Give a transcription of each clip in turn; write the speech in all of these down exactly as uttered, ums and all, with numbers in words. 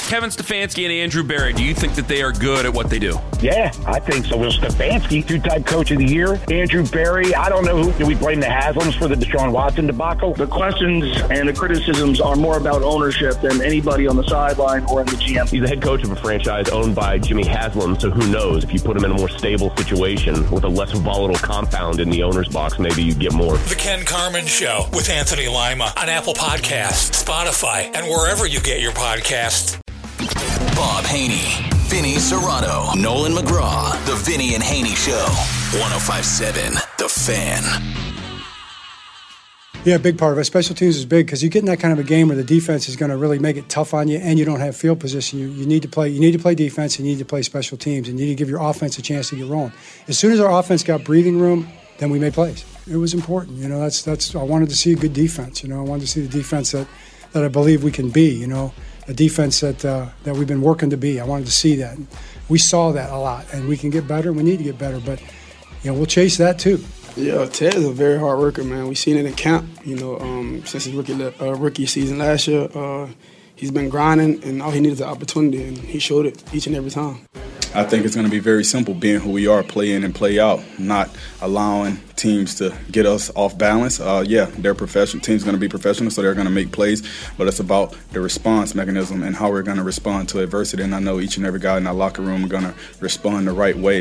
Kevin Stefanski and Andrew Berry, do you think that they are good at what they do? Yeah, I think so. Well, Stefanski, two-time coach of the year. Andrew Berry, I don't know who. Do we blame the Haslams for the Deshaun Watson debacle? The questions and the criticisms are more about ownership than anybody on the sideline or in the G M. He's the head coach of a franchise owned by Jimmy Haslam, so who knows? If you put him in a more stable situation with a less volatile compound in the owner's box, maybe you get more. The Ken Carman Show with Anthony Lima on Apple Podcasts, Spotify, and wherever you get your podcasts. Bob Haney, Vinny Serrato, Nolan McGraw, The Vinny and Haney Show, one oh five point seven The Fan. Yeah, big part of it. Special teams is big because you get in that kind of a game where the defense is going to really make it tough on you, and you don't have field position. You, you need to play. You need to play defense. And you need to play special teams, and you need to give your offense a chance to get rolling. As soon as our offense got breathing room, then we made plays. It was important. You know, that's that's. I wanted to see a good defense. You know, I wanted to see the defense that, that I believe we can be. You know, a defense that uh, that we've been working to be. I wanted to see that. We saw that a lot, and we can get better. We need to get better, but you know, we'll chase that too. Yeah, Ted is a very hard worker, man. We've seen it in camp, you know, um, since his rookie uh, rookie season last year. Uh, he's been grinding, and all he needed is an opportunity, and he showed it each and every time. I think it's going to be very simple, being who we are, play in and play out, not allowing teams to get us off balance. Uh, yeah, they're professional. Teams going to be professional, so they're going to make plays, but it's about the response mechanism and how we're going to respond to adversity, and I know each and every guy in our locker room are going to respond the right way.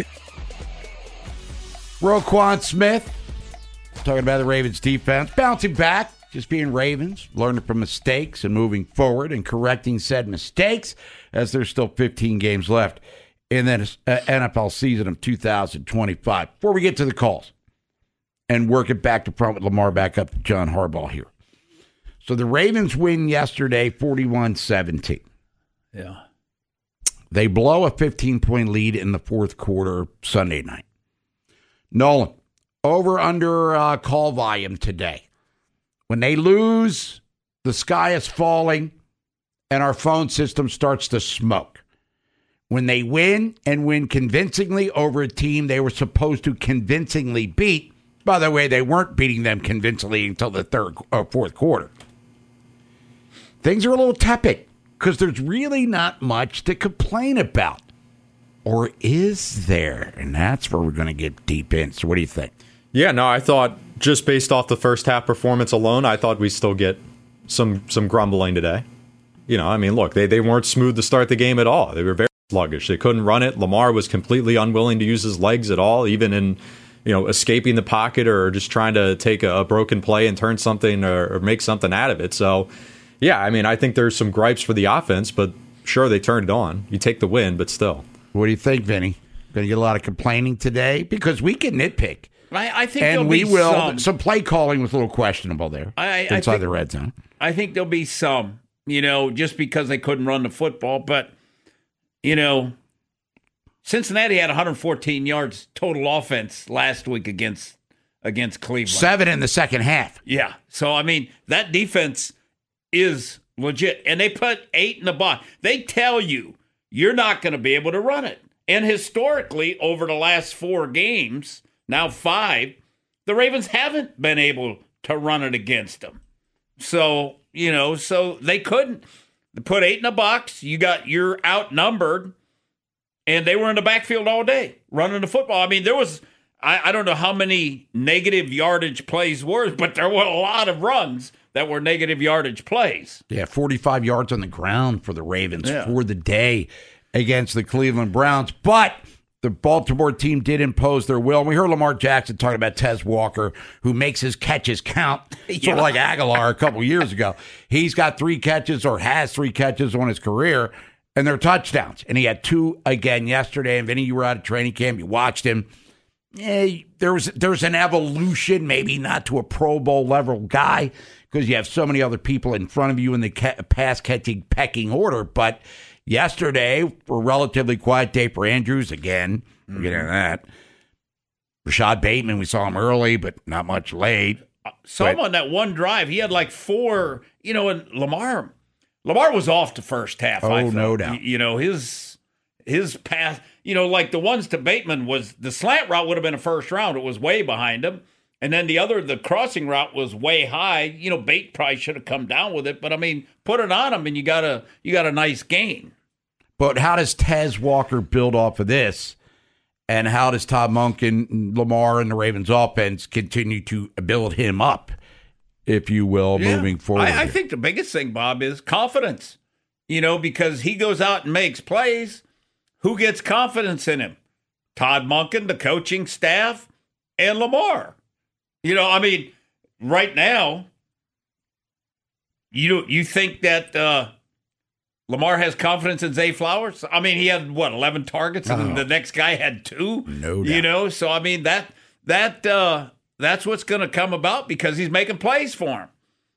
Roquan Smith, talking about the Ravens defense, bouncing back, just being Ravens, learning from mistakes and moving forward and correcting said mistakes as there's still fifteen games left in that N F L season of two thousand twenty-five. Before we get to the calls and work it back to front with Lamar back up to John Harbaugh here. So the Ravens win yesterday forty-one seventeen. Yeah. They blow a fifteen-point lead in the fourth quarter Sunday night. Nolan, over under uh, call volume today. When they lose, the sky is falling and our phone system starts to smoke. When they win and win convincingly over a team they were supposed to convincingly beat, by the way, they weren't beating them convincingly until the third or fourth quarter. Things are a little tepid because there's really not much to complain about. Or is there? And that's where we're going to get deep in. So what do you think? Yeah, no, I thought just based off the first half performance alone, I thought we still get some some grumbling today. You know, I mean, look, they, they weren't smooth to start the game at all. They were very sluggish. They couldn't run it. Lamar was completely unwilling to use his legs at all, even in, you know, escaping the pocket or just trying to take a, a broken play and turn something or, or make something out of it. So, yeah, I mean, I think there's some gripes for the offense, but sure, they turned it on. You take the win, but still. What do you think, Vinny? Going to get a lot of complaining today? Because we can nitpick. I, I think and there'll we be will. some. Some play calling was a little questionable there I, I, inside I think, the red zone. I think there'll be some, you know, just because they couldn't run the football. But, you know, Cincinnati had one hundred fourteen yards total offense last week against against Cleveland. Seven in the second half. Yeah. So, I mean, that defense is legit. And they put eight in the box. They tell you you're not going to be able to run it. And historically, over the last four games, now five, the Ravens haven't been able to run it against them. So, you know, so they couldn't. They put eight in the box. You got, you're outnumbered. And they were in the backfield all day running the football. I mean, there was, I, I don't know how many negative yardage plays were, but there were a lot of runs that were negative yardage plays. Yeah, forty-five yards on the ground for the Ravens yeah. for the day against the Cleveland Browns. But the Baltimore team did impose their will. And we heard Lamar Jackson talking about Tez Walker, who makes his catches count, sort yeah. of like Aguilar a couple years ago. He's got three catches or has three catches on his career, and they're touchdowns. And he had two again yesterday. And Vinny, you were out of training camp. You watched him. Yeah, there's, there's an evolution, maybe not to a Pro Bowl level guy, because you have so many other people in front of you in the ca- pass-catching pecking order. But yesterday, a relatively quiet day for Andrews. Again, we're getting into that. Rashad Bateman, we saw him early, but not much late. Uh, saw but, him on that one drive. He had like four, you know, and Lamar Lamar was off the first half, oh, I thought. no doubt. You, you know, his his pass, you know, like the ones to Bateman was, the slant route would have been a first round. It was way behind him. And then the other, the crossing route was way high. You know, Bate probably should have come down with it. But, I mean, put it on him and you got a, you got a nice gain. But how does Tez Walker build off of this? And how does Todd Monken, Lamar, and the Ravens offense continue to build him up, if you will, Yeah. moving forward? I, I think the biggest thing, Bob, is confidence. You know, because he goes out and makes plays. Who gets confidence in him? Todd Monken, the coaching staff, and Lamar. You know, I mean, right now, you you think that uh, Lamar has confidence in Zay Flowers? I mean, he had, what, eleven targets, and Oh. the next guy had two? No doubt. You know, so, I mean, that that uh, that's what's going to come about because he's making plays for him.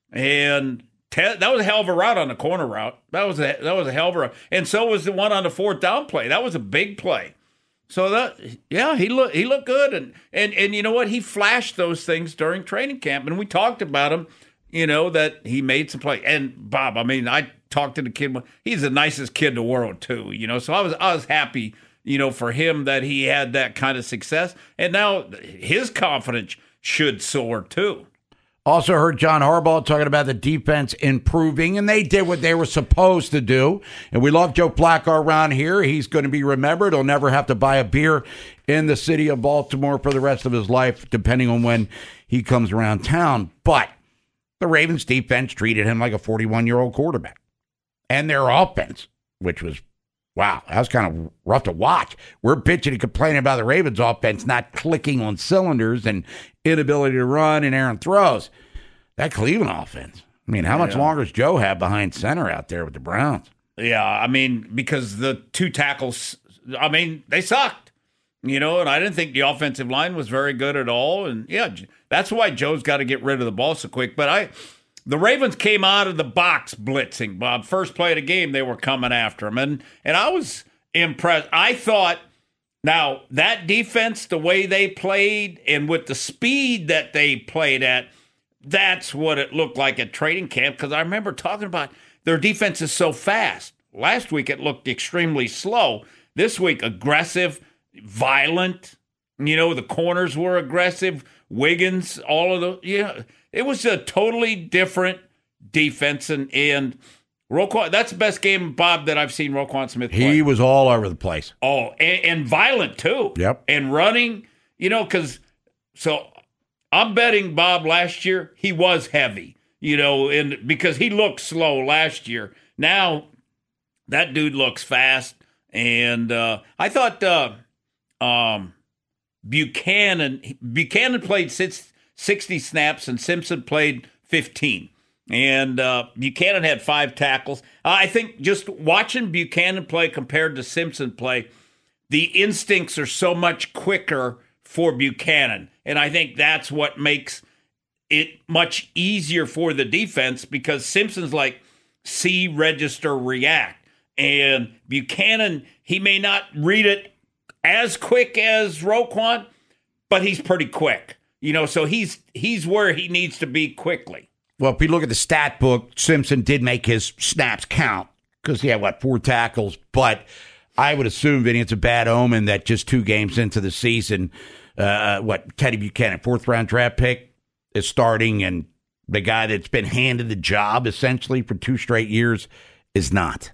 And Ted, that was a hell of a route on the corner route. That was a, that was a hell of a route. And so was the one on the fourth down play. That was a big play. So that, yeah, he looked he looked good, and and and you know what? He flashed those things during training camp, and we talked about him. You know that he made some play. And Bob, I mean, I talked to the kid. He's the nicest kid in the world too. You know, so I was I was happy. You know, for him that he had that kind of success, and now his confidence should soar too. Also heard John Harbaugh talking about the defense improving, and they did what they were supposed to do. And we love Joe Flacco around here. He's going to be remembered. He'll never have to buy a beer in the city of Baltimore for the rest of his life, depending on when he comes around town. But the Ravens defense treated him like a forty-one-year-old quarterback. And their offense, which was, wow, that was kind of rough to watch. We're bitching and complaining about the Ravens offense not clicking on cylinders and inability to run and errant throws. That Cleveland offense. I mean, how much Yeah. longer does Joe have behind center out there with the Browns? Yeah, I mean, because the two tackles, I mean, they sucked. You know, and I didn't think the offensive line was very good at all. And yeah, that's why Joe's got to get rid of the ball so quick. But I, the Ravens came out of the box blitzing, Bob. First play of the game, they were coming after him. And, and I was impressed. I thought, now, that defense, the way they played and with the speed that they played at, that's what it looked like at training camp. Because I remember talking about their defense is so fast. Last week, it looked extremely slow. This week, aggressive, violent. You know, the corners were aggressive. Wiggins, all of the, you know, it was a totally different defense. And, and Roquan, that's the best game, Bob, that I've seen Roquan Smith play. He was all over the place. Oh, and, and violent, too. Yep. And running, you know, because, so I'm betting, Bob, last year, he was heavy, you know, and because he looked slow last year. Now, that dude looks fast. And uh, I thought uh, um, Buchanan, Buchanan played sixty snaps and Simpson played fifteen. And uh, Buchanan had five tackles. Uh, I think just watching Buchanan play compared to Simpson play, the instincts are so much quicker for Buchanan. And I think that's what makes it much easier for the defense because Simpson's like see, register, react. And Buchanan, he may not read it as quick as Roquan, but he's pretty quick. You know, so he's he's where he needs to be quickly. Well, if you look at the stat book, Simpson did make his snaps count because he had, what, four tackles. But I would assume, Vinny, it's a bad omen that just two games into the season, uh, what, Teddy Buchanan, fourth-round draft pick, is starting, and the guy that's been handed the job, essentially, for two straight years is not.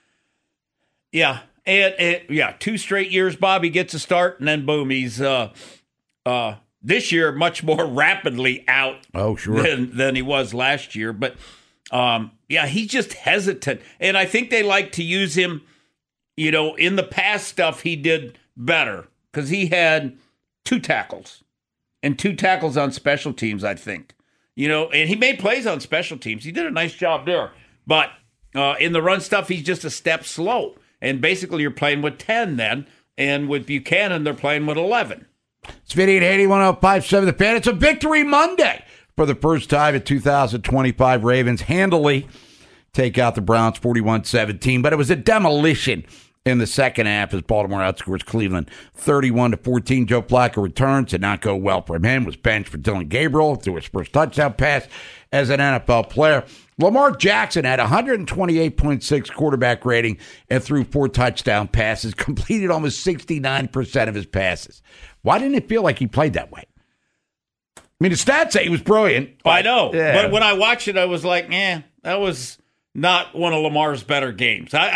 Yeah, and, and yeah, two straight years, Bobby gets a start, and then boom, he's uh, uh, this year much more rapidly out. Oh, sure. than than he was last year. But um, yeah, he's just hesitant, and I think they like to use him. You know, in the past stuff he did better because he had two tackles and two tackles on special teams. I think you know, and he made plays on special teams. He did a nice job there, but uh, in the run stuff, he's just a step slow. And basically, you're playing with ten then. And with Buchanan, they're playing with eleven. It's Vinny at eighty-one oh five point seven The Fan. It's a victory Monday for the first time in two thousand twenty-five. Ravens handily take out the Browns forty-one seventeen. But it was a demolition in the second half as Baltimore outscores Cleveland thirty-one to fourteen. Joe Flacco returns. Did not go well for him. Was benched for Dylan Gabriel through his first touchdown pass as an N F L player. Lamar Jackson had one twenty-eight point six quarterback rating and threw four touchdown passes, completed almost sixty-nine percent of his passes. Why didn't it feel like he played that way? I mean, the stats say he was brilliant. I know. Yeah. But when I watched it, I was like, eh, that was not one of Lamar's better games. I, I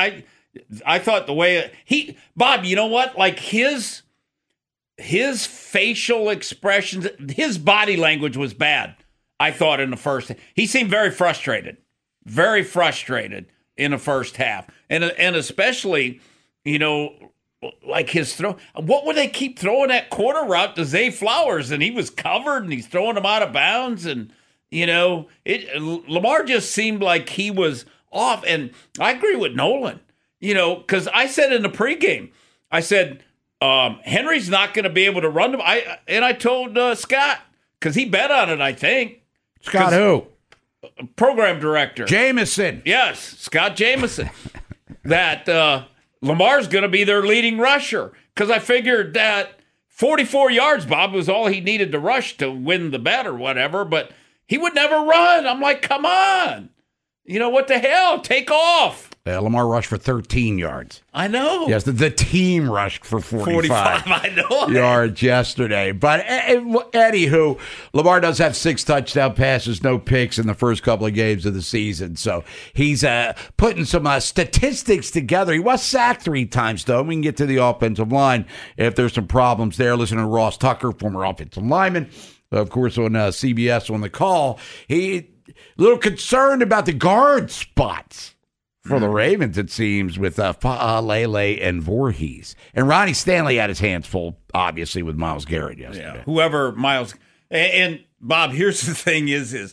I thought the way he, Bob, you know what? Like his, his facial expressions, his body language was bad. I thought in the first, he seemed very frustrated, very frustrated in the first half, and and especially, you know, like his throw. What would they keep throwing that corner route to Zay Flowers, and he was covered, and he's throwing him out of bounds, and you know, it Lamar just seemed like he was off. And I agree with Nolan, you know, because I said in the pregame, I said um, Henry's not going to be able to run them. I and I told uh, Scott because he bet on it. I think. Scott who? Program director. Jameson. Yes, Scott Jameson. that uh, Lamar's going to be their leading rusher. Because I figured that forty-four yards, Bob, was all he needed to rush to win the bet or whatever. But he would never run. I'm like, come on. You know, what the hell? Take off. Uh, Lamar rushed for thirteen yards. I know. Yes, the, the team rushed for forty-five, forty-five I know. yards yesterday. But uh, anywho, Lamar does have six touchdown passes, no picks in the first couple of games of the season. So he's uh, putting some uh, statistics together. He was sacked three times, though. We can get to the offensive line if there's some problems there. Listen to Ross Tucker, former offensive lineman, of course, on uh, C B S on The Call. He a little concerned about the guard spots for the Ravens, it seems, with uh, Fa'alele and Voorhees. And Ronnie Stanley had his hands full, obviously, with Myles Garrett yesterday. Yeah, whoever Myles and, and Bob, here's the thing: is is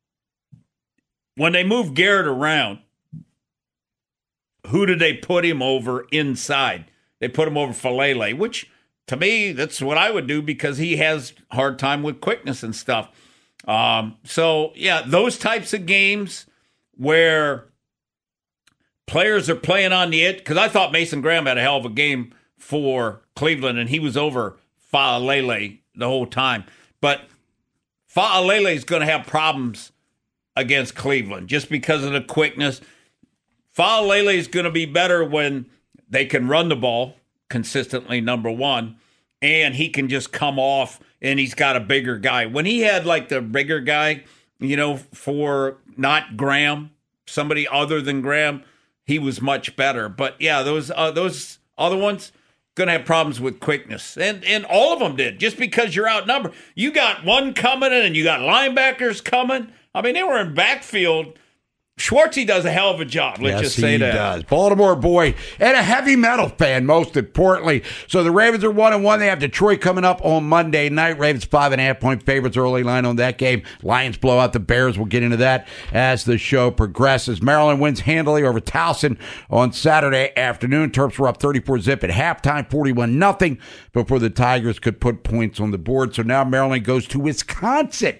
when they move Garrett around, who did they put him over inside? They put him over Fa'alele, which to me, that's what I would do because he has a hard time with quickness and stuff. Um, so yeah, those types of games where players are playing on the edge, because I thought Mason Graham had a hell of a game for Cleveland, and he was over Fa'alele the whole time. But Fa'alele is going to have problems against Cleveland just because of the quickness. Fa'alele is going to be better when they can run the ball consistently, number one, and he can just come off, and he's got a bigger guy. When he had, like, the bigger guy, you know, for not Graham, somebody other than Graham, he was much better. But, yeah, those uh, those other ones going to have problems with quickness. And and all of them did, just because you're outnumbered. You got one coming in and you got linebackers coming. I mean, they were in backfield. Schwartzy does a hell of a job. Let's yes, just say he that. does. Baltimore boy and a heavy metal fan, most importantly. So the Ravens are one and one. They have Detroit coming up on Monday night. Ravens five and a half point favorites. Early line on that game. Lions blow out the Bears. We'll get into that as the show progresses. Maryland wins handily over Towson on Saturday afternoon. Terps were up thirty-four zip at halftime, forty-one nothing before the Tigers could put points on the board. So now Maryland goes to Wisconsin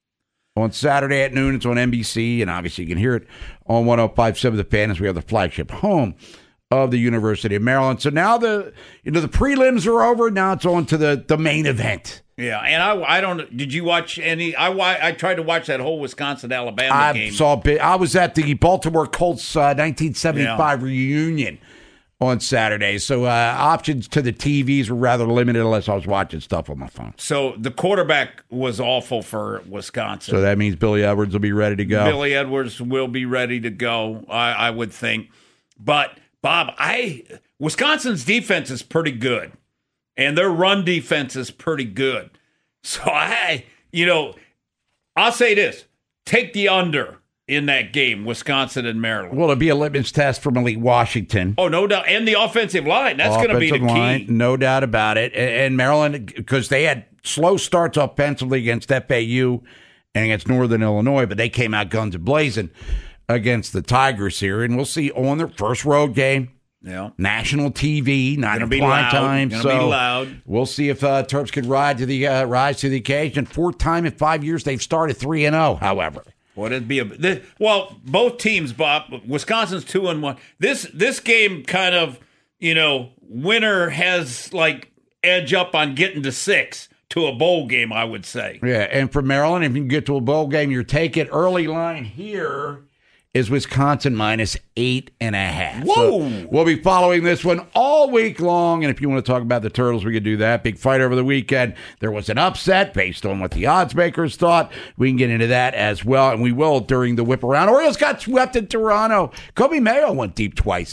on Saturday at noon. It's on N B C, and obviously you can hear it on one oh five point seven The Fan as we have the flagship home of the University of Maryland. So now the you know the prelims are over. Now it's on to the, the main event. Yeah, and I I don't. Did you watch any? I I tried to watch that whole Wisconsin Alabama I game. saw. I was at the Baltimore Colts uh, nineteen seventy-five yeah. reunion on Saturday. So uh, options to the T Vs were rather limited unless I was watching stuff on my phone. So the quarterback was awful for Wisconsin. So that means Billy Edwards will be ready to go. Billy Edwards will be ready to go, I, I would think. But, Bob, I Wisconsin's defense is pretty good, and their run defense is pretty good. So, I, you know, I'll say this. Take the under in that game, Wisconsin and Maryland. Well, it'll be a litmus test from Elite Washington. Oh, no doubt. And the offensive line. That's going to be the key. Line, no doubt about it. And Maryland, because they had slow starts offensively against F A U and against Northern Illinois, but they came out guns a-blazing against the Tigers here. And we'll see on their first road game. Yeah. National T V, not in prime time. Gonna so be loud. We'll see if uh, Terps could ride to the uh, rise to the occasion. Fourth time in five years they've started three and oh, however. Well, it'd be a this, well. Both teams, Bob. Wisconsin's two and one. This this game kind of, you know, winner has like edge up on getting to six to a bowl game. I would say. Yeah, and for Maryland, if you can get to a bowl game, you're taking early line here is Wisconsin minus eight and a half. Whoa! So we'll be following this one all week long, and if you want to talk about the Turtles, we could do that. Big fight over the weekend. There was an upset based on what the odds makers thought. We can get into that as well, and we will during the whip around. Orioles got swept in Toronto. Kobe Mayo went deep twice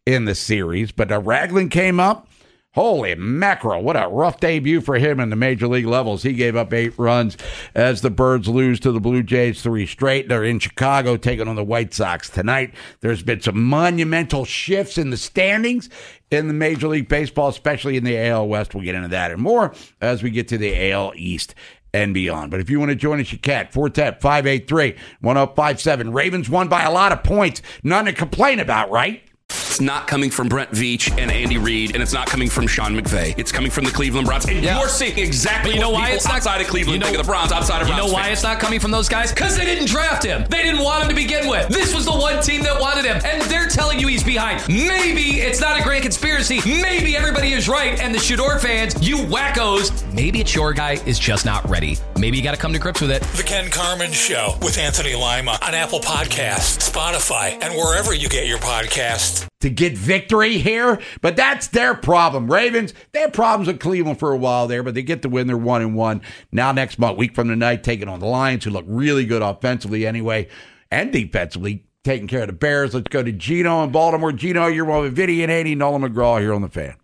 in the series. But uh, Ragland came up. Holy mackerel, what a rough debut for him in the major league levels. He gave up eight runs as the Birds lose to the Blue Jays three straight. They're in Chicago taking on the White Sox tonight. There's been some monumental shifts in the standings in the Major League Baseball, especially in the A L West. We'll get into that and more as we get to the A L East and beyond. But if you want to join us, you can. four one zero, five eight three, one zero five seven. Ravens won by a lot of points. None to complain about, right? It's not coming from Brent Veach and Andy Reid, and it's not coming from Sean McVay. It's coming from the Cleveland Browns. And yeah. you're seeing exactly you know what why people it's outside not, of Cleveland you know, think of the Browns, outside of You Browns know why fans. it's not coming from those guys? Because they didn't draft him. They didn't want him to begin with. This was the one team that wanted him, and they're telling you he's behind. Maybe it's not a grand conspiracy. Maybe everybody is right, and the Shador fans, you wackos, maybe it's your guy is just not ready. Maybe you got to come to grips with it. The Ken Carman Show with Anthony Lima on Apple Podcasts, Spotify, and wherever you get your podcasts. To get victory here, but that's their problem. Ravens, they had problems with Cleveland for a while there, but they get the win. They're one and one. Now next month, week from tonight, taking on the Lions, who look really good offensively anyway, and defensively, taking care of the Bears. Let's go to Gino in Baltimore. Gino, you're one with Vinny and Haney, Nolan McGraw here on the Fan.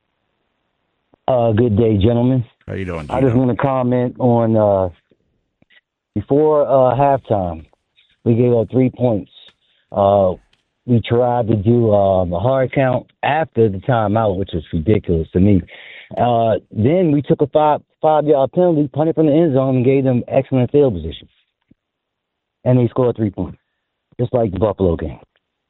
Uh, good day, gentlemen. How you doing, Gino? I just want to comment on uh, before uh, halftime, we gave up three points. Uh, We tried to do um, a hard count after the timeout, which was ridiculous to me. Uh, then we took a five five yard penalty, punted from the end zone, and gave them excellent field position. And they scored three points, just like the Buffalo game.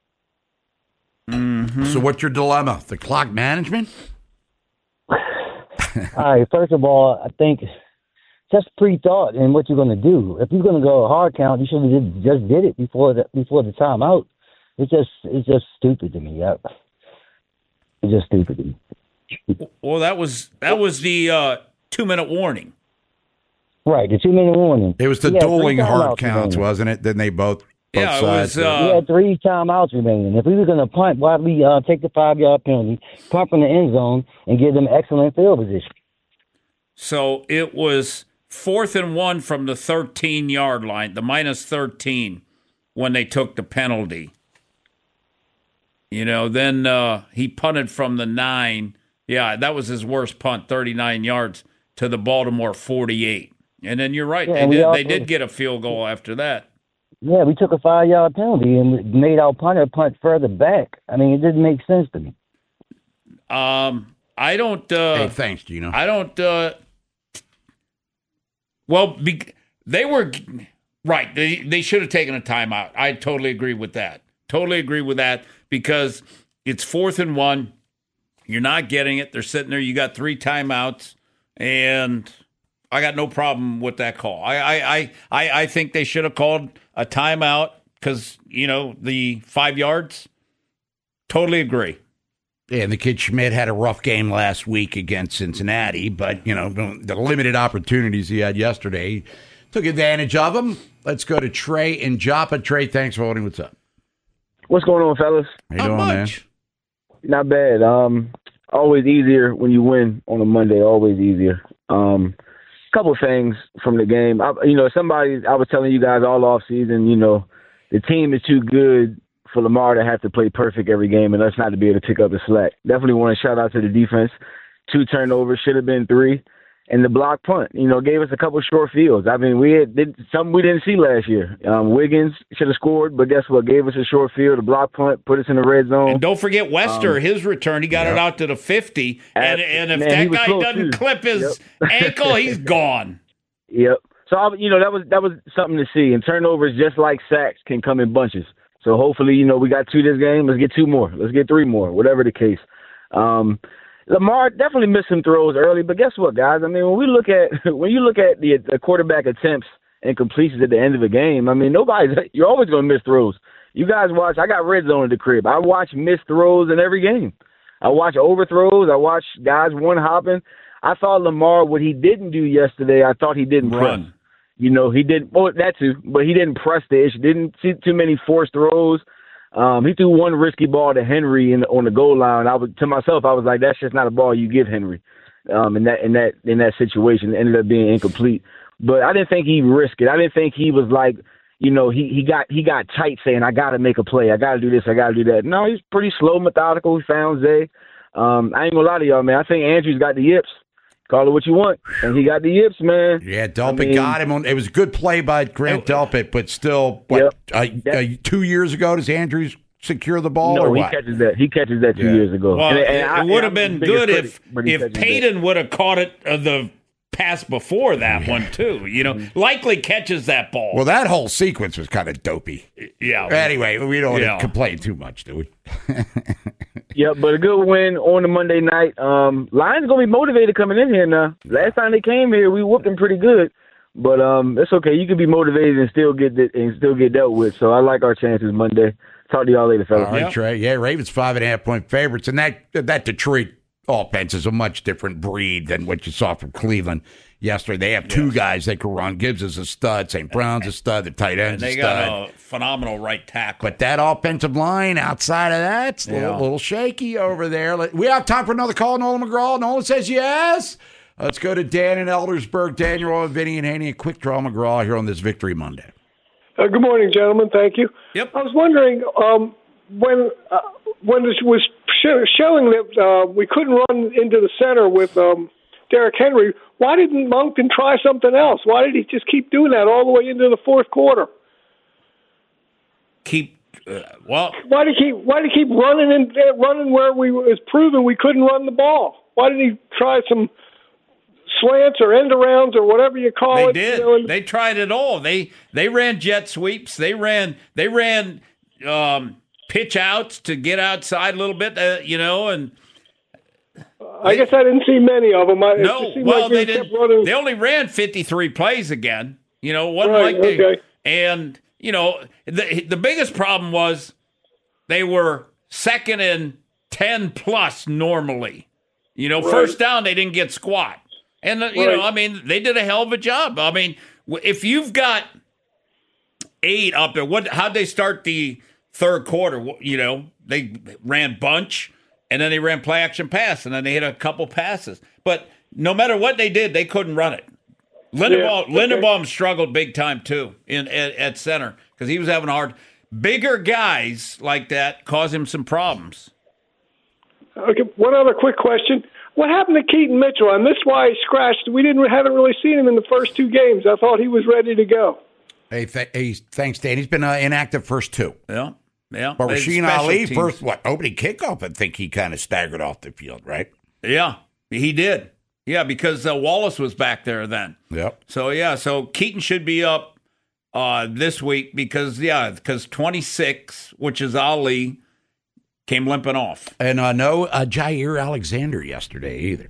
Mm-hmm. So what's your dilemma? The clock management? All right, first of all, I think just pre-thought in what you're going to do. If you're going to go a hard count, you should have just did it before the, before the timeout. It's just it's just stupid to me. It's just stupid to me. Well, that was that was the uh, two minute warning. Right, the two minute warning. It was the yeah, dueling hard counts, remaining. wasn't it? Then they both. both yeah, it sides was. Uh, we had three timeouts remaining. If we were going to punt, why don't we uh, take the five yard penalty, punt from the end zone, and give them excellent field position? So it was fourth and one from the thirteen yard line, the minus thirteen, when they took the penalty. You know, then uh, he punted from the nine. Yeah, that was his worst punt, thirty-nine yards to the Baltimore forty-eight. And then you're right, Yeah, they did also, they did get a field goal after that. Yeah, we took a five yard penalty and made our punter punt further back. I mean, it didn't make sense to me. Um, I don't. Uh, hey, thanks, Gino. I don't. Uh, well, be, they were right. They they should have taken a timeout. I totally agree with that. Totally agree with that. Because it's fourth and one, you're not getting it. They're sitting there. You got three timeouts, and I got no problem with that call. I I I, I think they should have called a timeout because you know the five yards. Totally agree. Yeah, and the kid Schmidt had a rough game last week against Cincinnati, but you know the limited opportunities he had yesterday, he took advantage of them. Let's go to Trey in Joppa. Trey, thanks for holding. What's up? What's going on, fellas? How you doing, man? Not bad. Um, always easier when you win on a Monday. Always easier. Um, couple things from the game. I, you know, somebody I was telling you guys all off season. You know, the team is too good for Lamar to have to play perfect every game and us not to be able to pick up the slack. Definitely want to shout out to the defense. Two turnovers, should have been three. And the block punt, you know, gave us a couple short fields. I mean, we had did something we didn't see last year. Um, Wiggins should have scored, but guess what? Gave us a short field, a block punt, put us in the red zone. And don't forget Wester, um, his return. He got yeah. it out to the fifty. And, and if Man, that guy doesn't too. clip his yep. ankle, he's gone. Yep. So, I, you know, that was that was something to see. And turnovers, just like sacks, can come in bunches. So hopefully, you know, we got two this game. Let's get two more. Let's get three more, whatever the case. Um Lamar definitely missed some throws early, but guess what, guys? I mean, when we look at when you look at the, the quarterback attempts and completions at the end of a game, I mean, nobody's you're always going to miss throws. You guys watch. I got red zone at the crib. I watch missed throws in every game. I watch overthrows. I watch guys one hopping. I thought Lamar, what he didn't do yesterday, I thought he didn't run. Press. You know, he didn't. Well, that too, but he didn't press the issue. Didn't see too many forced throws. Um, he threw one risky ball to Henry in the, on the goal line. I was to myself, I was like, that's just not a ball you give Henry. Um, in that in that in that situation, it ended up being incomplete. But I didn't think he risked it. I didn't think he was like, you know, he, he got he got tight saying, I got to make a play. I got to do this. I got to do that. No, he's pretty slow, methodical. He found Zay. Um, I ain't going to lie to y'all, man. I think Andrew's got the yips. Call it what you want. And he got the yips, man. Yeah, Delpit I mean, got him. On, it was a good play by Grant Delpit, but still, what, yep. uh, uh, two years ago, does Andrews secure the ball no, or he what? catches that. He catches that two yeah. years ago. Well, and, and it, I, it would have been been good critic, if if Payton would have caught it uh, the pass before that one too. You know, likely catches that ball. Well, that whole sequence was kind of dopey. Yeah. Anyway, we don't yeah. want to complain too much, do we? Yeah, but a good win on the Monday night. Um, Lions gonna be motivated coming in here now. Last time they came here, we whooped them pretty good. But um, it's okay. You can be motivated and still get the, and still get dealt with. So I like our chances Monday. Talk to y'all later, fellas. All right, yep. Trey. Yeah, Ravens five and a half point favorites, and that that Detroit offense is a much different breed than what you saw from Cleveland yesterday. They have two yes. guys that can run. Gibbs is a stud. Saint Brown's a stud. The tight end's and they a stud. got a phenomenal right tackle. But that offensive line outside of that's a yeah. little, little shaky over there. We have time for another call, Nolan McGraw. Nolan says yes. Let's go to Dan in Eldersburg. Dan, you're on with Vinny and Haney. A quick draw McGraw here on this Victory Monday. Uh, good morning, gentlemen. Thank you. Yep. I was wondering um, when uh, when it was showing that uh, we couldn't run into the center with um, Derrick Henry, why didn't Moncton try something else? Why did he just keep doing that all the way into the fourth quarter? Keep uh, well. Why did he keep Why did he keep running in running where we was proven we couldn't run the ball? Why didn't he try some slants or end arounds or whatever you call they it? They did. You know, and, they tried it all. They they ran jet sweeps. They ran. They ran. Um, pitch outs to get outside a little bit, uh, you know, and I guess I didn't see many of them. I, no, well, like they didn't. They only ran fifty-three plays again. You know, wasn't right, like they, okay. and you know, the the biggest problem was they were second and ten plus normally. You know, right. first down they didn't get squat, and you right. know, I mean, they did a hell of a job. I mean, if you've got eight up there, what? How'd they start the third quarter? You know, they ran bunch, and then they ran play action pass, and then they hit a couple passes. But no matter what they did, they couldn't run it. Linderbaum, yeah, okay. Linderbaum struggled big time too in at, at center because he was having a hard. Bigger guys like that cause him some problems. Okay, one other quick question: what happened to Keaton Mitchell? I missed why he scratched. We didn't haven't really seen him in the first two games. I thought he was ready to go. Hey, th- hey thanks, Dan. He's been uh, inactive first two. Yeah, yeah. But Rasheen Ali, teams. first what opening kickoff, I think he kind of staggered off the field, right? Yeah, he did. Yeah, because uh, Wallace was back there then. Yep. So yeah, so Keaton should be up uh, this week because yeah, because twenty-six, which is Ali, came limping off, and uh, no uh, Jair Alexander yesterday either.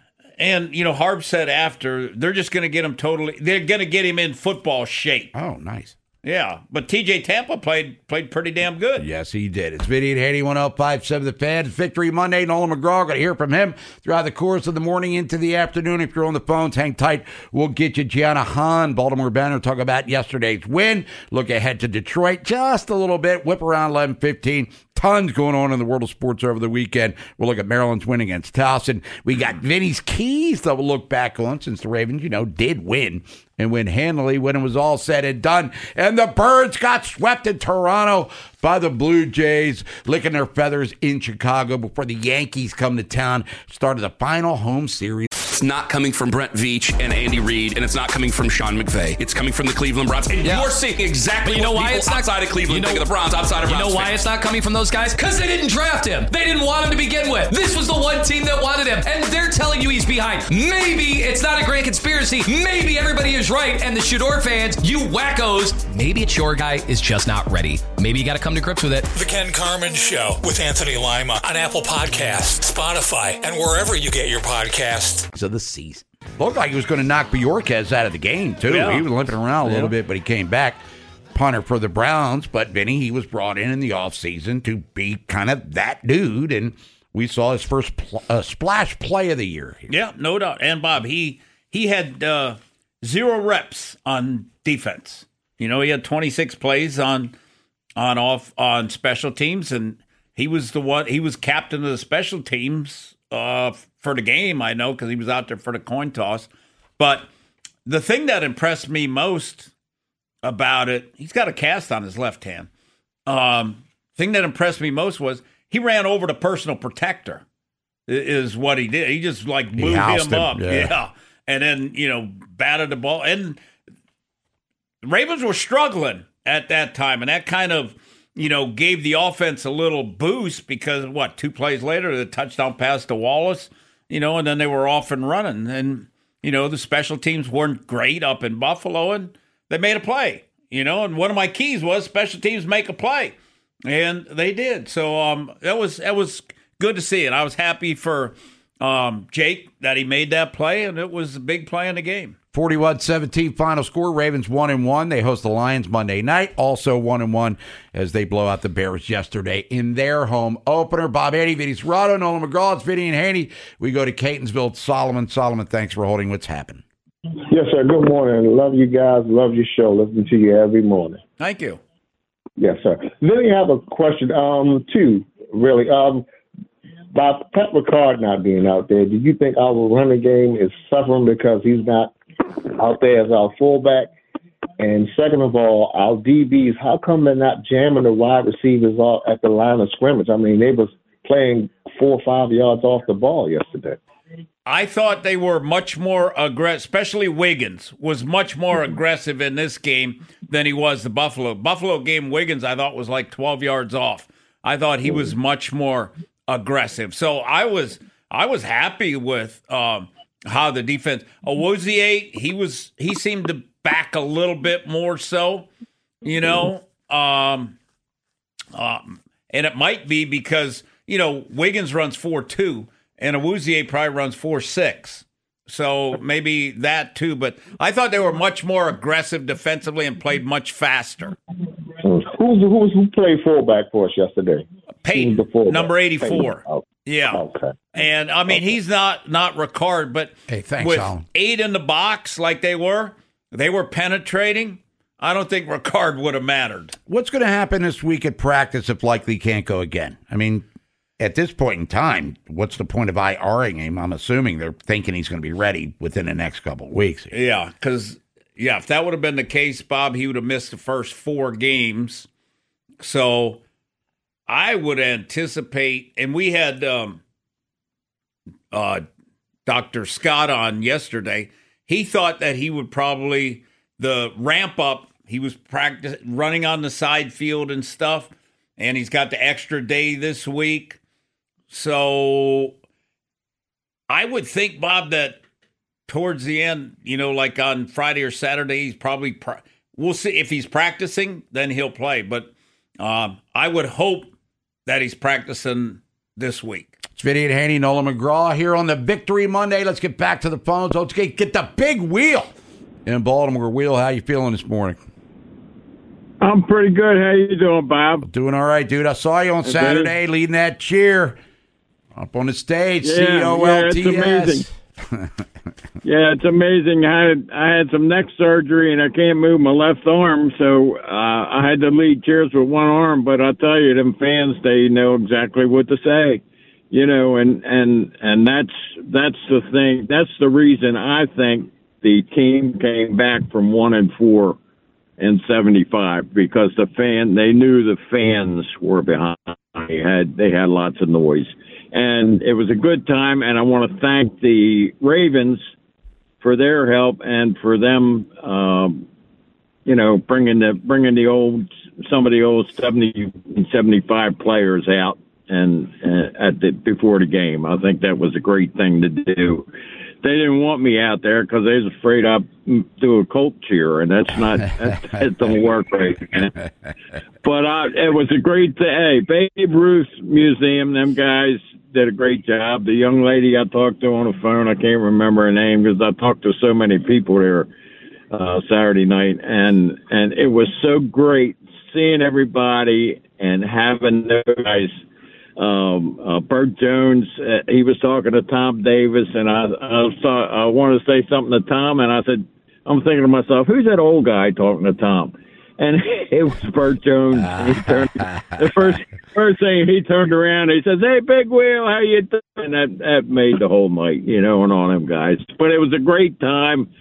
And you know, Harb said after they're just going to get him totally. They're going to get him in football shape. Oh, nice. Yeah, but T J Tampa played played pretty damn good. Yes, he did. It's Vinny and Haney, one oh five point seven The Fan. Victory Monday. Nolan McGraw, going to hear from him throughout the course of the morning into the afternoon. If you're on the phones, hang tight. We'll get you Gianna Hahn, Baltimore Banner, talk about yesterday's win. Look ahead to Detroit just a little bit. Whip around eleven fifteen. Tons going on in the world of sports over the weekend. We'll look at Maryland's win against Towson. We got Vinny's keys that we'll look back on since the Ravens, you know, did win and win handily when it was all said and done. And the Birds got swept in Toronto by the Blue Jays, licking their feathers in Chicago before the Yankees come to town, started the final home series. It's not coming from Brent Veach and Andy Reid, and it's not coming from Sean McVay. It's coming from the Cleveland Browns. And yeah. you're seeing exactly you know what why people it's not, outside of Cleveland you know, think of the Browns, outside of You Browns know why fans. it's not coming from those guys? Because they didn't draft him. They didn't want him to begin with. This was the one team that wanted him, and they're telling you he's behind. Maybe it's not a grand conspiracy. Maybe everybody is right, and the Shador fans, you wackos, maybe it's your guy is just not ready. Maybe you got to come to grips with it. The Ken Carman Show with Anthony Lima on Apple Podcasts, Spotify, and wherever you get your podcasts. So the season. Looked like he was going to knock Bjorquez out of the game, too. Yeah. He was limping around a yeah. little bit, but he came back. Punter for the Browns, but Vinny, he was brought in in the offseason to be kind of that dude, and we saw his first pl- uh, splash play of the year. Here. Yeah, no doubt. And, Bob, he he had uh, zero reps on defense. You know, he had twenty-six plays on on off on special teams, and he was the one. He was captain of the special teams uh, for the game, I know, because he was out there for the coin toss. But the thing that impressed me most about it. He's got a cast on his left hand. Um, thing that impressed me most was he ran over the personal protector. Is what he did. He just like moved him, him up, yeah. yeah, and then you know batted the ball. And the Ravens were struggling at that time, and that kind of you know gave the offense a little boost because what two plays later the touchdown pass to Wallace, you know, and then they were off and running. And you know the special teams weren't great up in Buffalo, and they made a play. You know, and one of my keys was special teams make a play, and they did. So um, that was that was. Good to see it. I was happy for um, Jake that he made that play, and it was a big play in the game. forty-one seventeen final score. Ravens one and one. They host the Lions Monday night. Also one and one as they blow out the Bears yesterday in their home opener. Bob Haney, Vinny Serrato, Nolan McGraw. It's Vinny and Haney. We go to Catonsville. Solomon. Solomon, thanks for holding what's happened. Yes, sir. Good morning. Love you guys. Love your show. Listen to you every morning. Thank you. Yes, sir. Vinny, I have a question. Um, two really. Um. By Pat Ricard not being out there, do you think our running game is suffering because he's not out there as our fullback? And second of all, our D Bs, how come they're not jamming the wide receivers at the line of scrimmage? I mean, they was playing four or five yards off the ball yesterday. I thought they were much more aggressive, especially Wiggins was much more aggressive in this game than he was the Buffalo. Buffalo game, Wiggins, I thought was like twelve yards off. I thought he was much more aggressive. So I was I was happy with um, how the defense. Awuzie, he was he seemed to back a little bit more so, you know. Um, um, and it might be because, you know, Wiggins runs four two and Awuzie probably runs four six. So maybe that too, but I thought they were much more aggressive defensively and played much faster. Who's who's who played fullback for us yesterday? Peyton, number eighty-four. Oh, yeah. Okay. And I mean, okay. he's not not Ricard, but hey, thanks, with Alan. eight in the box like they were, they were penetrating. I don't think Ricard would have mattered. What's going to happen this week at practice if Likely can't go again? I mean, at this point in time, what's the point of I R-ing him? I'm assuming they're thinking he's going to be ready within the next couple of weeks. Yeah, because, yeah, if that would have been the case, Bob, he would have missed the first four games. So I would anticipate, and we had um, uh, Doctor Scott on yesterday. He thought that he would probably, the ramp up, he was practice, running on the side field and stuff, and he's got the extra day this week. So I would think, Bob, that towards the end, you know, like on Friday or Saturday, he's probably, pra- we'll see if he's practicing, then he'll play. But um, I would hope that he's practicing this week. It's Vinny and Haney, Nolan McGraw here on the Victory Monday. Let's get back to the phones. Let's get, get the big wheel in Baltimore. Wheel, how you feeling this morning? I'm pretty good. How you doing, Bob? Doing all right, dude. I saw you on Saturday leading that cheer up on the stage. Yeah, C O L T S. Yeah, it's amazing. Yeah, it's amazing. I had I had some neck surgery and I can't move my left arm, so uh, I had to lead cheers with one arm. But I tell you, them fans, they know exactly what to say, you know, and and and that's that's the thing. That's the reason I think the team came back from one and four in seventy-five, because the fan they knew the fans were behind. They had they had lots of noise. And it was a good time, and I want to thank the Ravens for their help and for them, um, you know, bringing the bringing the old some of the old seventy and seventy-five players out and uh, at the before the game. I think that was a great thing to do. They didn't want me out there because they was afraid I'd do a Colt cheer, and that's not that, that don't work right. But I, it was a great thing. Hey, Babe Ruth Museum, them guys did a great job. The young lady I talked to on the phone, I can't remember her name because I talked to so many people there uh, Saturday night, and and it was so great seeing everybody and having those guys. Um, uh, Bert Jones, uh, he was talking to Tom Davis, and I I, saw, I wanted to say something to Tom, and I said, I'm thinking to myself, who's that old guy talking to Tom? And it was Bert Jones. He turned, the first first thing he turned around, he says, "Hey, Big Wheel, how you doing?" And that that made the whole night, you know, and all them guys. But it was a great time.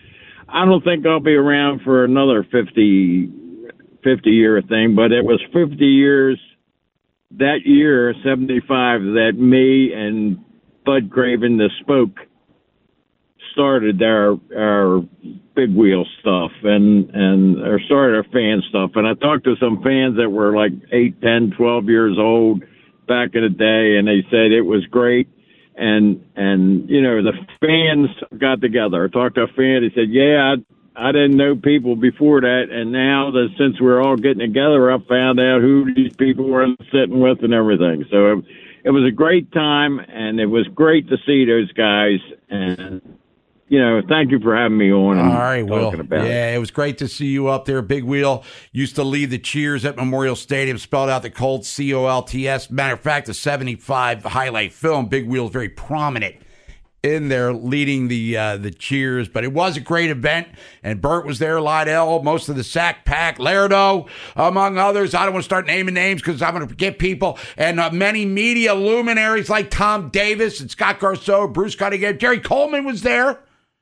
I don't think I'll be around for another fifty, fifty year thing, but it was fifty years that year, seventy-five, that me and Bud Craven, the Spoke, started our our big wheel stuff and and or started our fan stuff. And I talked to some fans that were like eight, ten, twelve years old back in the day, and they said it was great. And and you know, the fans got together. I talked to a fan. He said, "Yeah, I, I didn't know people before that, and now that since we're all getting together, I found out who these people were sitting with and everything." So it, it was a great time, and it was great to see those guys. And you know, thank you for having me on. All right, Will. About yeah, it. it was great to see you up there. Big Wheel used to lead the cheers at Memorial Stadium, spelled out the Colts, C O L T S. Matter of fact, the seventy-five highlight film, Big Wheel is very prominent in there leading the uh, the cheers. But it was a great event, and Burt was there, Lydell, most of the Sack Pack, Lairdo, among others. I don't want to start naming names because I'm going to forget people. And uh, many media luminaries like Tom Davis and Scott Garceau, Bruce Cunningham, Jerry Coleman was there.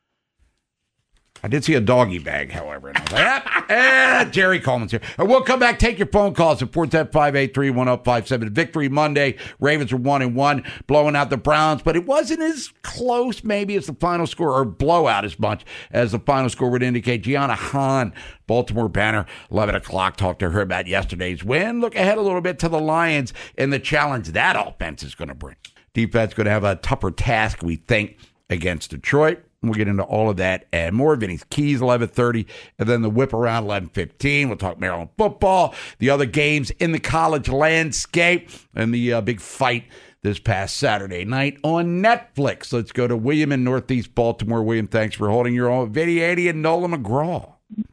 I did see a doggy bag, however. And I was like, ah, eh, Jerry Coleman's here. And we'll come back, take your phone calls at four one zero, five eight three, one zero five seven. Victory Monday. Ravens are one and one, blowing out the Browns. But it wasn't as close, maybe, as the final score, or blowout as much as the final score would indicate. Gianna Hahn, Baltimore Banner, eleven o'clock. Talked to her about yesterday's win. Look ahead a little bit to the Lions and the challenge that offense is going to bring. Defense going to have a tougher task, we think, against Detroit. We'll get into all of that and more. Vinny's Keys, eleven thirty, and then the whip around eleven fifteen. We'll talk Maryland football, the other games in the college landscape, and the uh, big fight this past Saturday night on Netflix. Let's go to William in Northeast Baltimore. William, thanks for holding your own. Vinny eighty and Nolan McGraw.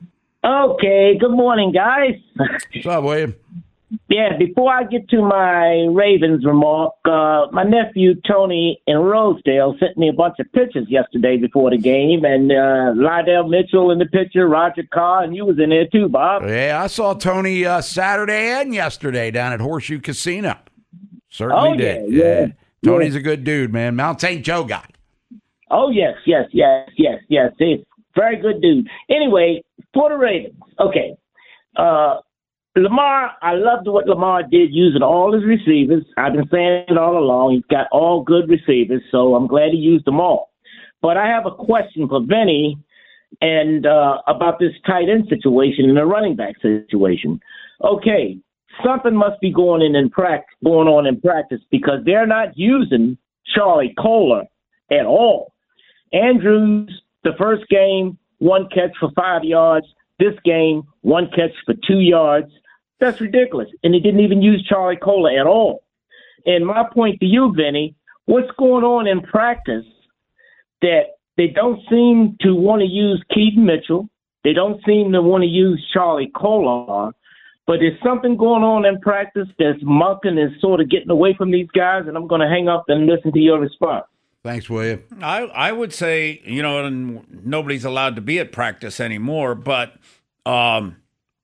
Okay, good morning, guys. What's up, William? Yeah, before I get to my Ravens remark, uh, my nephew Tony in Rosedale sent me a bunch of pictures yesterday before the game, and uh, Lydell Mitchell in the picture, Roger Carr, and you was in there too, Bob. Yeah, I saw Tony uh, Saturday and yesterday down at Horseshoe Casino. Certainly oh, did. Yeah, yeah, Tony's yeah. a good dude, man. Mount Saint Joe guy. Oh, yes, yes, yes, yes, yes. He's a very good dude. Anyway, for the Ravens, okay. Uh, Lamar, I loved what Lamar did using all his receivers. I've been saying it all along. He's got all good receivers, so I'm glad he used them all. But I have a question for Vinny and uh, about this tight end situation and the running back situation. Okay, something must be going in in practice, going on in practice because they're not using Charlie Kolar at all. Andrews, the first game, one catch for five yards. This game, one catch for two yards. That's ridiculous. And they didn't even use Charlie Kolar at all. And my point to you, Vinny, what's going on in practice that they don't seem to want to use Keaton Mitchell. They don't seem to want to use Charlie Kolar. But there's something going on in practice that's mucking and sort of getting away from these guys, and I'm going to hang up and listen to your response. Thanks, William. I, I would say, you know, and nobody's allowed to be at practice anymore, but um,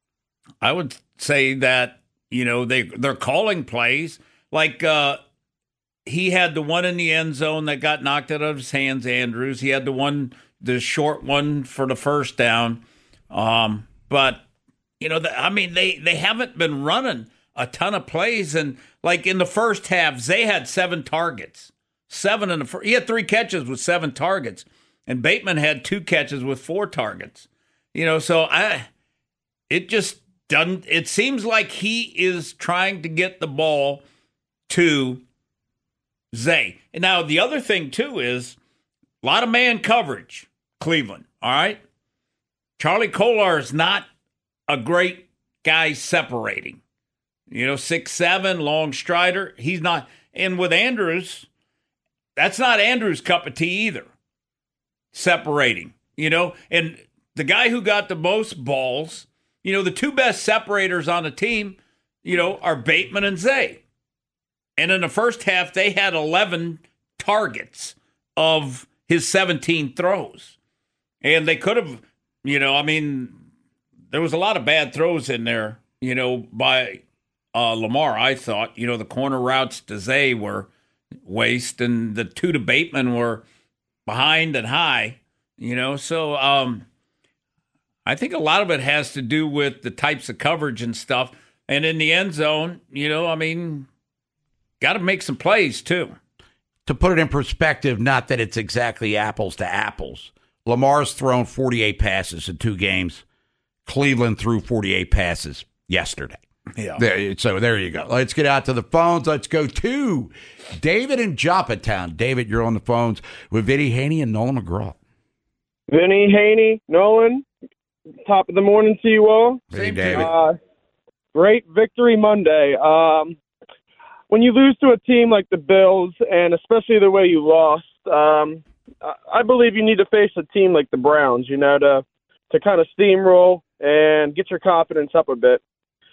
I would say that, you know, they, they're calling plays. Like uh, he had the one in the end zone that got knocked out of his hands, Andrews. He had the one, the short one for the first down. Um, but, you know, the, I mean, they, they haven't been running a ton of plays. And, like, in the first half, Zay had seven targets. Seven in the first. He had three catches with seven targets. And Bateman had two catches with four targets. You know, so I, it just doesn't, it seems like he is trying to get the ball to Zay. And now the other thing, too, is a lot of man coverage, Cleveland, all right? Charlie Kolar is not a great guy separating. You know, six seven, long strider. He's not. And with Andrews, that's not Andrews' cup of tea either, separating. You know, and the guy who got the most balls, you know, the two best separators on the team, you know, are Bateman and Zay. And in the first half, they had eleven targets of his seventeen throws. And they could have, you know, I mean, there was a lot of bad throws in there, you know, by uh, Lamar, I thought. You know, the corner routes to Zay were waste, and the two to Bateman were behind and high, you know. So, um, I think a lot of it has to do with the types of coverage and stuff. And in the end zone, you know, I mean, got to make some plays, too. To put it in perspective, not that it's exactly apples to apples. Lamar's thrown forty-eight passes in two games. Cleveland threw forty-eight passes yesterday. Yeah. There, so there you go. Let's get out to the phones. Let's go to David in Joppatown. David, you're on the phones with Vinny Haney and Nolan McGraw. Vinny, Haney, Nolan, top of the morning to you all. Hey, David. Uh, great victory Monday. Um, when you lose to a team like the Bills, and especially the way you lost, um, I believe you need to face a team like the Browns, you know, to to kind of steamroll and get your confidence up a bit.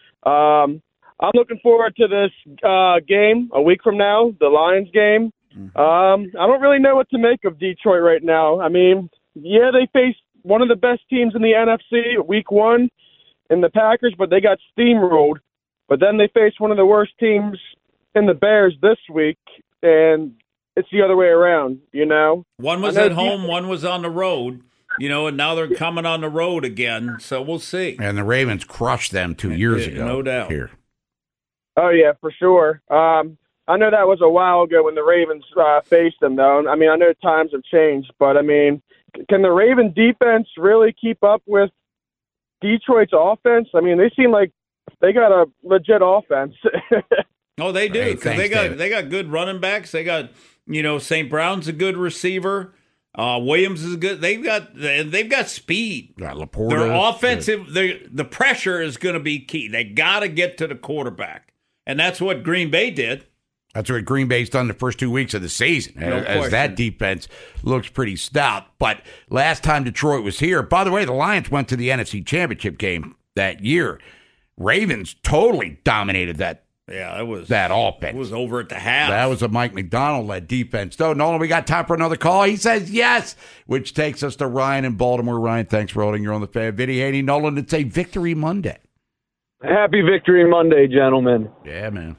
Um, I'm looking forward to this uh, game a week from now, the Lions game. Um, I don't really know what to make of Detroit right now. I mean, yeah, they faced one of the best teams in the N F C week one in the Packers, but they got steamrolled. But then they faced one of the worst teams in the Bears this week, and it's the other way around, you know? One was at home, one was on the road, you know, and now they're coming on the road again, so we'll see. And the Ravens crushed them two years Yeah, ago. no doubt. Here. Oh, yeah, for sure. Um, I know that was a while ago when the Ravens uh, faced them, though. I mean, I know times have changed, but, I mean, can the Raven defense really keep up with Detroit's offense? I mean, they seem like they got a legit offense. Oh, they do. Hey, 'cause thanks, they got David. they got good running backs. They got, you know, Saint Brown's a good receiver. Uh, Williams is good. They've got they've got speed. Got Laporta. Their offensive, the the pressure is going to be key. They got to get to the quarterback, and that's what Green Bay did. That's what Green Bay's done the first two weeks of the season, No as, as question. that defense looks pretty stout. But last time Detroit was here, by the way, the Lions went to the N F C Championship game that year. Ravens totally dominated that. Yeah, it was that offense. It was over at the half. That was a Mike McDonald-led defense. So, Nolan, we got time for another call. He says yes, which takes us to Ryan in Baltimore. Ryan, thanks for holding. You're on the fan. Vinny Haney, Nolan, it's a Victory Monday. Happy Victory Monday, gentlemen. Yeah, man.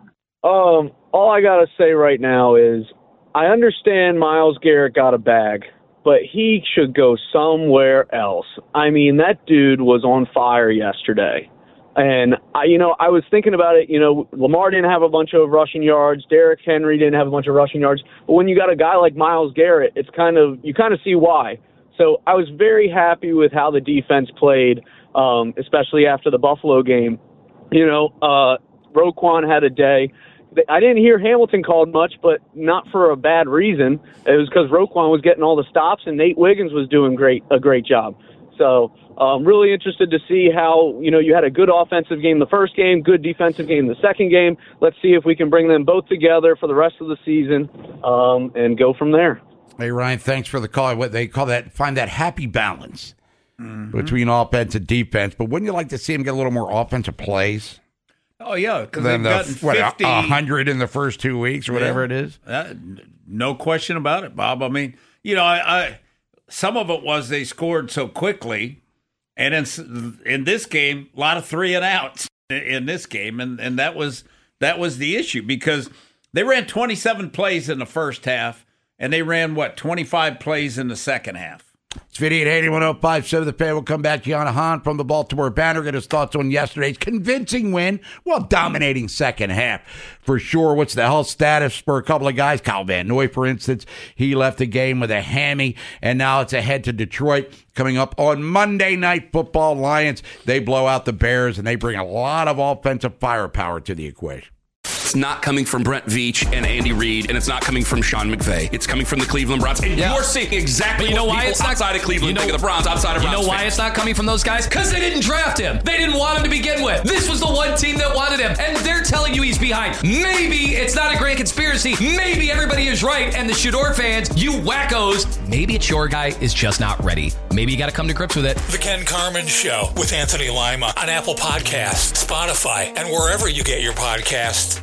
Um, all I got to say right now is I understand Myles Garrett got a bag, but he should go somewhere else. I mean, that dude was on fire yesterday. And, I, you know, I was thinking about it. You know, Lamar didn't have a bunch of rushing yards. Derrick Henry didn't have a bunch of rushing yards. But when you got a guy like Myles Garrett, it's kind of, you kind of see why. So I was very happy with how the defense played, um, especially after the Buffalo game. You know, uh, Roquan had a day. I didn't hear Hamilton called much, but not for a bad reason. It was because Roquan was getting all the stops and Nate Wiggins was doing great, a great job. So I'm really interested to see how, you know, you had a good offensive game the first game, good defensive game the second game. Let's see if we can bring them both together for the rest of the season um, and go from there. Hey, Ryan, thanks for the call. What they call that, find that happy balance Mm-hmm. between offense and defense. But wouldn't you like to see him get a little more offensive plays Oh, yeah, because than they've the, gotten what, fifty. a hundred in the first two weeks or whatever Yeah. it is? Uh, no question about it, Bob. I mean, you know, I, I some of it was they scored so quickly, and in in this game, a lot of three and outs in this game, and, and that was that was the issue because they ran twenty-seven plays in the first half, and they ran what twenty-five plays in the second half. It's Vinny at eighty-one oh five seven. The Fan will come back. Gianna Hahn from the Baltimore Banner. Get his thoughts on yesterday's convincing win. Well, dominating second half for sure. What's the health status for a couple of guys? Kyle Van Noy, for instance, he left the game with a hammy, and now it's ahead to Detroit coming up on Monday Night Football. Lions, they blow out the Bears, and they bring a lot of offensive firepower to the equation. It's not coming from Brent Veach and Andy Reid, and it's not coming from Sean McVay. It's coming from the Cleveland Browns. And Yeah. you're seeing exactly But you know what why people it's not outside of Cleveland you know, think of the Browns, outside of You Browns know why fans. it's not coming from those guys? Because they didn't draft him. They didn't want him to begin with. This was the one team that wanted him, and they're telling you he's behind. Maybe it's not a grand conspiracy. Maybe everybody is right, and the Shador fans, you wackos, maybe it's your guy is just not ready. Maybe you got to come to grips with it. The Ken Carmen Show with Anthony Lima on Apple Podcasts, Spotify, and wherever you get your podcasts.